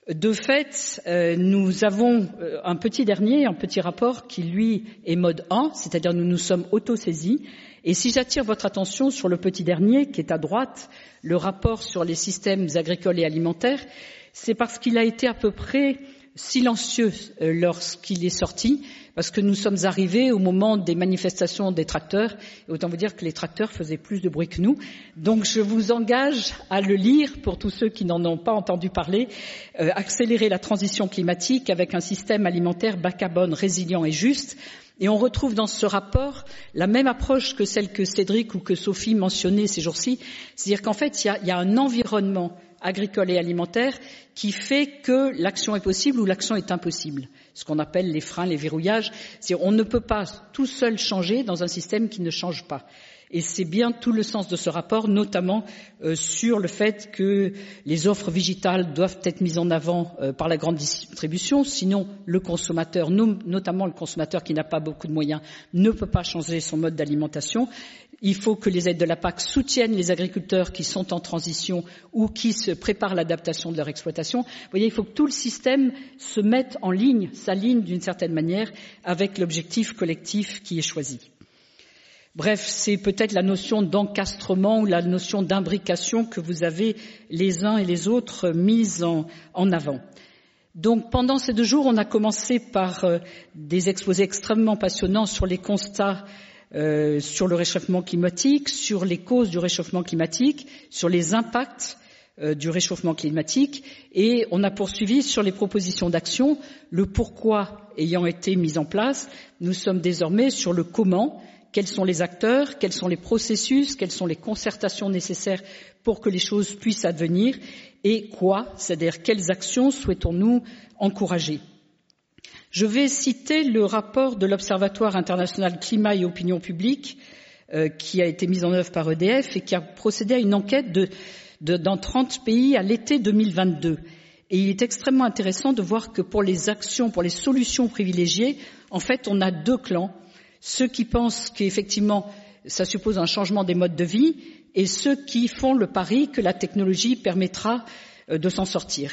De fait, nous avons un petit rapport qui, lui, est mode 1, c'est-à-dire nous nous sommes autosaisis. Et si j'attire votre attention sur le petit dernier, qui est à droite, le rapport sur les systèmes agricoles et alimentaires, c'est parce qu'il a été à peu près silencieux lorsqu'il est sorti, parce que nous sommes arrivés au moment des manifestations des tracteurs, et autant vous dire que les tracteurs faisaient plus de bruit que nous. Donc je vous engage à le lire pour tous ceux qui n'en ont pas entendu parler, accélérer la transition climatique avec un système alimentaire bas carbone, résilient et juste. Et on retrouve dans ce rapport la même approche que celle que Cédric ou que Sophie mentionnaient ces jours-ci, c'est-à-dire qu'en fait il y a un environnement agricole et alimentaire qui fait que l'action est possible ou l'action est impossible. Ce qu'on appelle les freins, les verrouillages. C'est-à-dire on ne peut pas tout seul changer dans un système qui ne change pas. Et c'est bien tout le sens de ce rapport, notamment sur le fait que les offres digitales doivent être mises en avant par la grande distribution, sinon le consommateur, notamment le consommateur qui n'a pas beaucoup de moyens, ne peut pas changer son mode d'alimentation. Il faut que les aides de la PAC soutiennent les agriculteurs qui sont en transition ou qui se préparent à l'adaptation de leur exploitation. Vous voyez, il faut que tout le système se mette en ligne, s'aligne d'une certaine manière avec l'objectif collectif qui est choisi. Bref, c'est peut-être la notion d'encastrement ou la notion d'imbrication que vous avez les uns et les autres mise en avant. Donc pendant ces 2 jours, on a commencé par des exposés extrêmement passionnants sur les constats sur le réchauffement climatique, sur les causes du réchauffement climatique, sur les impacts du réchauffement climatique, et on a poursuivi sur les propositions d'action, le pourquoi ayant été mis en place. Nous sommes désormais sur le comment. Quels sont les acteurs, quels sont les processus, quelles sont les concertations nécessaires pour que les choses puissent advenir et quoi, c'est-à-dire quelles actions souhaitons-nous encourager. Je vais citer le rapport de l'Observatoire international climat et opinion publique qui a été mis en œuvre par EDF et qui a procédé à une enquête dans 30 pays à l'été 2022. Et il est extrêmement intéressant de voir que pour les actions, pour les solutions privilégiées, en fait, on a 2 clans. Ceux qui pensent qu'effectivement, ça suppose un changement des modes de vie et ceux qui font le pari que la technologie permettra de s'en sortir.